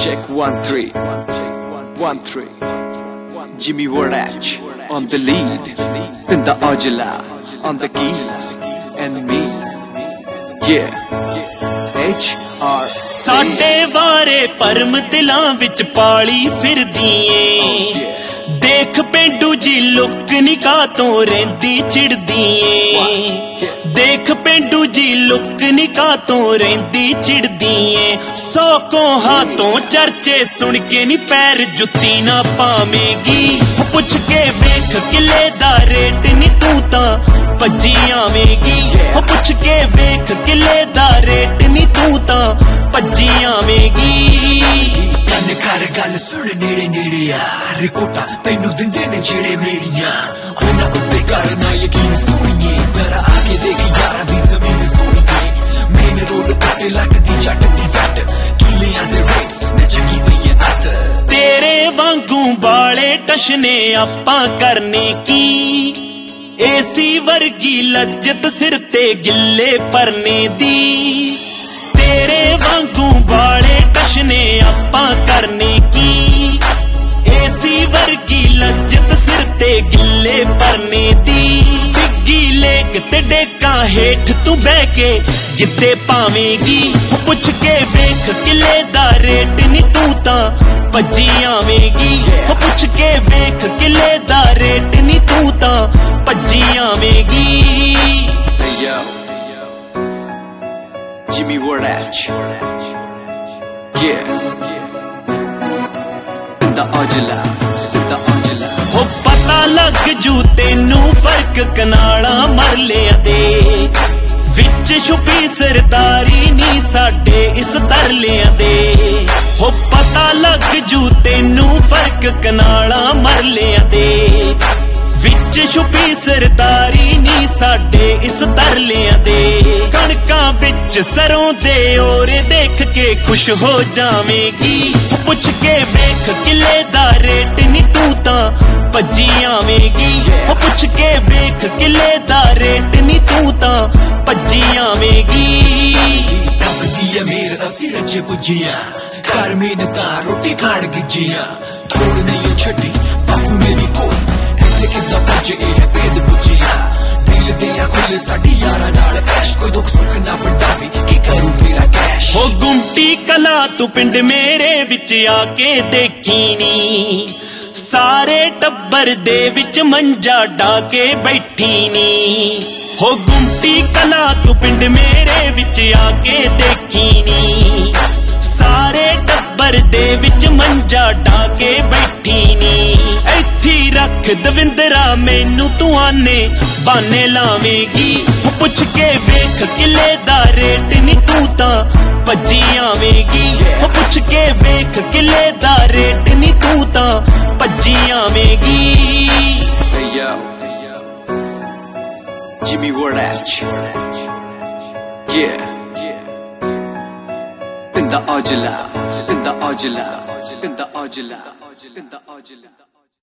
Check 1 3 1 3 Jimmy Wardach on the lead, Pinda Aujla on the keys, and me, yeah, HR ਸਾਡੇ ਵਾਰੇ ਪਰਮ ਦਿਲਾਂ ਵਿੱਚ ਪਾਲੀ ਫਿਰਦੀ ਏ ਦੇਖ ਪਿੰਡੂ ਜੀ ਲੁੱਕ ਨਿਕਾਹ ਤੋਂ ਰਹਿੰਦੀ ਚਿੜਦੀ ਏ ਦੇਖ ਪਿੰਡੂ ਜੀ ਲੁੱਕ ਨਿਕਾਹ ਤੋਂ ਰਹਿੰਦੀ ਚਿੜਦੀ ਏ ਸੌ ਕੋਹਾਂ ਤੋਂ ਚਰਚੇ ਸੁਣ ਕੇ ਨੀ ਪੈਰ ਜੁੱਤੀ ਨਾ ਪਾਵੇਂਗੀ ਪੁੱਛ ਕੇ ਵੇਖ ਕਿਲੇ ਦਾ ਰੇਟ ਨੀ ਤੂੰ ਤਾਂ ਭੱਜੀ ਆਵੇਂਗੀ ਪੁੱਛ ਕੇ ਵੇਖ ਕਿਲੇ ਦਾ ਰੇਟ ਨੀ ਤੂੰ ਤਾਂ ਭੱਜੀ ਆਵੇਂਗੀ ਕੰਨ ਕਰ ਗੱਲ ਸੁਣ ਨੇੜੇ ਨੇੜੇ ਆ ਰਿਪੋਰਟਾਂ ਤੈਨੂੰ ਦਿੰਦੇ ਨੇ ਜਿਹੜੇ ਮੇਰੀਆਂ ਉਹਨਾਂ ਉੱਤੇ ਕਰਨਾ ਯਕੀਨ ਸੋਣੀਏ ਜ਼ਰਾ ਆ ਕੇ ਦੇਖ ਯਾਰਾਂ ਦੀ ਜ਼ਮੀਨ ਸੋਣੀਏ ਮੇਨ ਰੋਡ ਤੇ ਲੱਗਦੀ ਜੱਟ ਦੀ ਵੱਟ ਕਿਲਿਆਂ ਦੇ ਰੇਟਸ ਨੇ ਚੱਕੀ ਪਈ ਐ ਅੱਤ ਤੇਰੇ ਵਾਂਗੂ ਬਾਲੇ ਟਸ਼ਨੇ ਆਪਾਂ ਕਰਨੇ ਕੀ ਏਸੀ ਵਰਗੀ ਲੱਜਤ ਸਿਰ ਤੇ ਗਿੱਲੇ ਪਰਨੇ ਦੀ ਤੇਰੇ ਵਾਂਗੂ ਬਾਲੇ ਟਸ਼ਨੇ ਆਪਾਂ ਕਰਨੇ ਕੀ ਏਸੀ ਵਰਗੀ ਲੱਜਤ ਸਿਰ ਤੇ ਗਿੱਲੇ ਪਰਨੇ ਦੀ ਬਿੱਗੀ ਲੇਕ ਤੇ ਡੇਕਾਂ ਹੇਠ ਤੂੰ ਬਹਿ ਕੇ ਗਿੱਧੇ ਪਾਵੇਂਗੀ ਪੁੱਛ ਕੇ ਵੇਖ ਕਿਲੇ ਦਾ ਰੇਟ ਨੀ ਤੂੰ ਤਾਂ ਭੱਜੀ ਆਵੇਂਗੀ ਪੁੱਛ ਕੇ ਵੇਖ ਕਿਲੇ ਦਾ ਰੇਟ ਨੀ ਤੂੰ ਤਾਂ ਭੱਜੀ ਆਵੇਂਗੀ Jimmy Wardach, yeah, Pinda Aujla ਹੋ ਪਤਾ ਲੱਗ ਜੂ ਤੈਨੂੰ ਫਰਕ ਕਨਾਲਾਂ ਮਰਲਿਆਂ ਦੇ ਵਿੱਚ ਛੁਪੀ ਸਰਦਾਰੀ ਨੀ ਸਾਡੇ ਇਸ ਤਰਲਿਆਂ ਦੇ ਹੋ ਪਤਾ ਲੱਗ ਜੂ ਤੈਨੂੰ ਫਰਕ ਕਨਾਲਾਂ ਮਰਲਿਆਂ ਦੇ ਵਿੱਚ ਛੁਪੀ ਸਰਦਾਰੀ ਨੀ ਸਾਡੇ ਇਸ ਤਰਲਿਆਂ ਦੇ ਕਣਕਾਂ ਵਿੱਚ ਸਰੋਂ ਦੇ ਓਰੇ ਦੇਖ ਕੇ ਖੁਸ਼ ਹੋ ਜਾਵੇਂਗੀ ਪੁੱਛ ਕੇ ਵੇਖ ਕਿਲੇ ਦਾ ਰੇਟ ਨੀ ਤੂੰ ਤਾਂ ਭੱਜੀ ਆਵੇਂਗੀ ਪੁੱਛ ਕੇ ਵੇਖ ਕਿਲੇ ਦਾ ਰੇਟ ਨੀ ਤੂੰ ਤਾਂ ਭੱਜੀ ਆਵੇਂਗੀ ਰੱਬਦੀ ਅਮੀਰ ਅਸੀਂ ਰੱਜੇ ਪੁੱਜੀਆਂ ਘਰ ਮਿਹਨਤਾਂ ਰੋਟੀ ਖਾਣ ਗਿੱਜੀਆਂ ਥੋੜ ਨਹੀਂ ਛੱਡੀ ਬਾਪੂ ਮੇਰੀ ਕੋਲ ਇੱਥੇ ਕਿੱਦਾਂ ਪੁੱਜੇ ਇਹ ਭੇਦ ਪੁੱਜੀਆਂ ਦਿਲ ਦੀਆਂ ਖੁੱਲੇ ਸਾਡੀ ਯਾਰਾਂ ਨਾਲ ਐਸ਼ ਕੋਈ ਦੁੱਖ ਸੁੱਖ ਨਾ ਵੰਡਾਵੇ ਕੀ ਕਰੂ ਤੇਰਾ ਕੈਸ਼ ਹੋ ਗੁੰਮਟੀ ਕਲਾ ਤੂੰ ਪਿੰਡ ਮੇਰੇ ਵਿੱਚ ਆ ਕੇ ਦੇਖੀ ਨੀ ਸਾਰੇ ਟੱਬਰ ਦੇ ਵਿੱਚ ਮੰਜਾ ਢਾ ਕੇ ਬੈਠੀ ਨੀ ਹੋ ਗੁੰਮਟੀ ਕਲਾ ਤੂੰ ਪਿੰਡ ਮੇਰੇ ਵਿੱਚ ਆ ਕੇ ਦੇਖੀ ਨੀ ਸਾਰੇ ਟੱਬਰ ਦੇ ਵਿੱਚ ਮੰਜਾ ਢਾ ਕੇ ਬੈਠੀ ਨੀ ਇੱਥੇ ਰੱਖ ਦਵਿੰਦਰਾ ਮੈਨੂੰ ਤੂੰ ਆਨੇ ਬਾਨੇ ਲਾਵੇਂਗੀ ਪੁੱਛ ਕੇ ਵੇਖ ਕਿਲੇ ਦਾ ਰੇਟ ਨੀ ਤੂੰ ਤਾਂ ਭੱਜੀ ਆਵੇਂਗੀ ਪੁੱਛ ਕੇ ਵੇਖ ਕਿਲੇ ਦਾ ਰੇਟ ਨੀ ਤੂੰ ਤਾਂ ਭੱਜੀ ਆਵੇਂਗੀ Jimmy Wardach, yeah, Pinda Aujla, Pinda Aujla, Pinda Aujla, Pinda Aujla.